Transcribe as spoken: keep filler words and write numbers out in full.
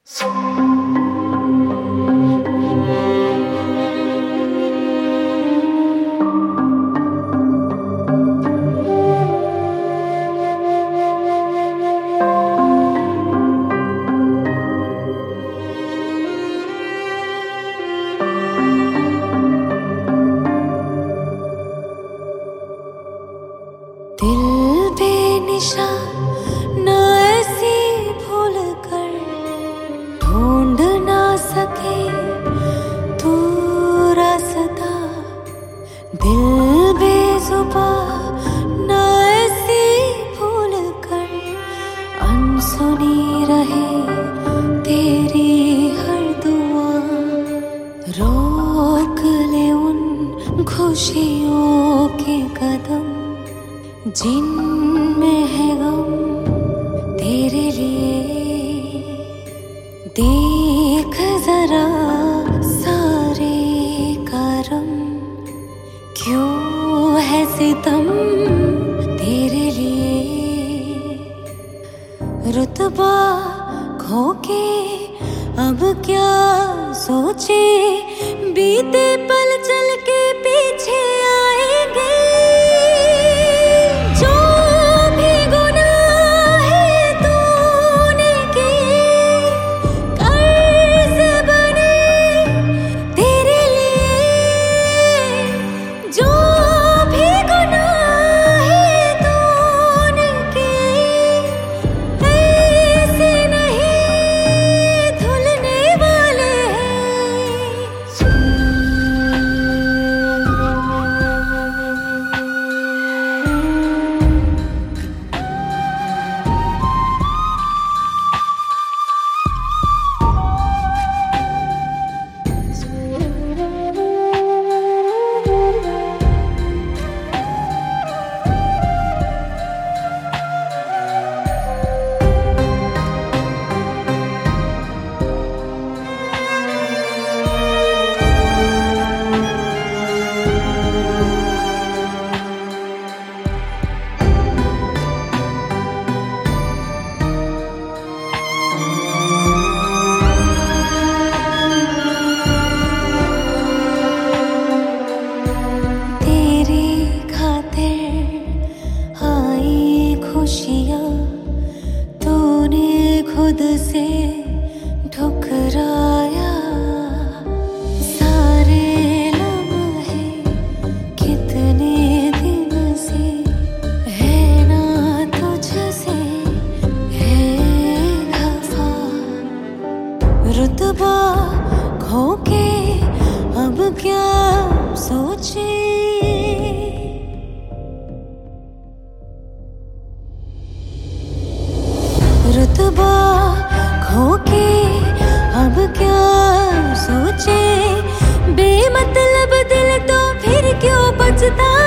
दिल बेनिशा न ऐसी भूल कर ढूंढ ना सके तू रास्ता। दिल बेजुबां न ऐसी भूल कर अनसुनी रहे तेरी हर दुआ। रोक ले उन खुशियों के कदम जिनमें है गम तेरे लिए। देख जरा सारे करम क्यों है सितम तेरे लिए। रुतबा खो के अब क्या सोचे बीते पल चल के पीछे आएंगे। खुद से ठुकराया सारे लम्हे कितने दिन से है ना तुझसे है खफा। रुतबा खो के अब क्या सोचे रुतबा खो के अब क्या सोचे। बेमतलब दिल तो फिर क्यों बचता